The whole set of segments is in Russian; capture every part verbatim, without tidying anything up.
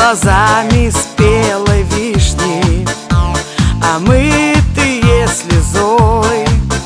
глазами спелой вишни, омытые слезой,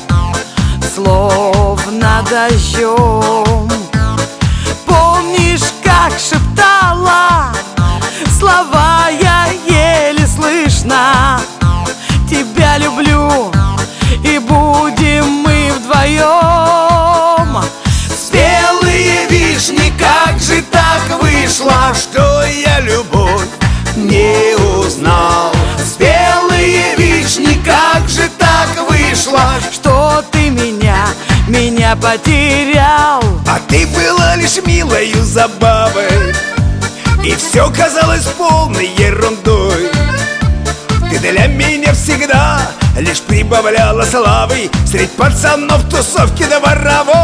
словно дождем. Помнишь, как шептала слова, я еле слышно: тебя люблю, и будем мы вдвоем. Спелые вишни, как же так вышло, что я любовь не узнал? Спелые вишни, как же так вышло, что ты меня, меня потерял? А ты была лишь милою забавой, и все казалось полной ерундой. Ты для меня всегда лишь прибавляла славы средь пацанов тусовки дворовой.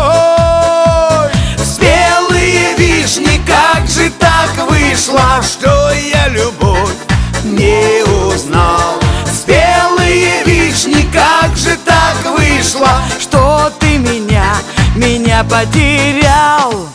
Спелые вишни, как же так вышло, что я любовь не узнал? Спелые вишни, как же так вышло, что ты меня, меня потерял?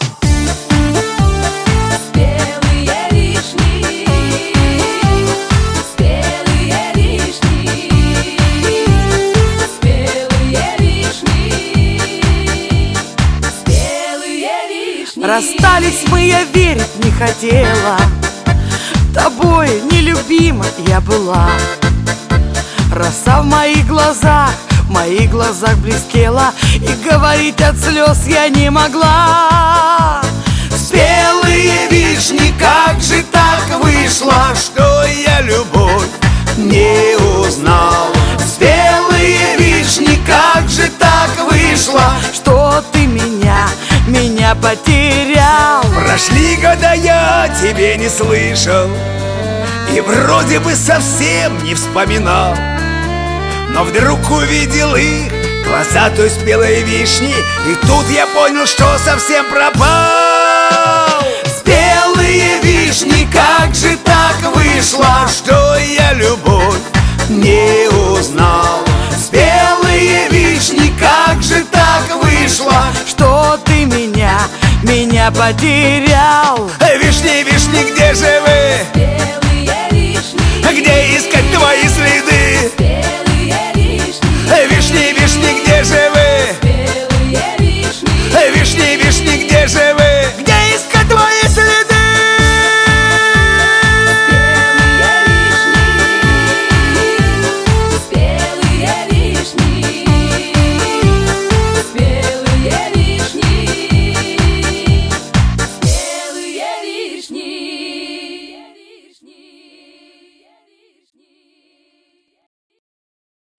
Расстались мы, я верить не хотела, тобой нелюбима я была. Роса в моих глазах, в моих глазах блестела, и говорить от слез я не могла. Спелые вишни, как же так вышло, что я любовь не узнал? Спелые вишни, как же так вышло, что ты меня, меня потерял? Прошли года, я тебе не слышал, и вроде бы совсем не вспоминал. Но вдруг увидел их глаза той спелой вишни, и тут я понял, что совсем пропал. Спелые вишни, как же так вышло, что я любовь не узнал? Спелые вишни, как же так вышло, что ты меня, меня потерял? Вишни, вишни, где же вы? Спелые вишни, Где искать твои следы?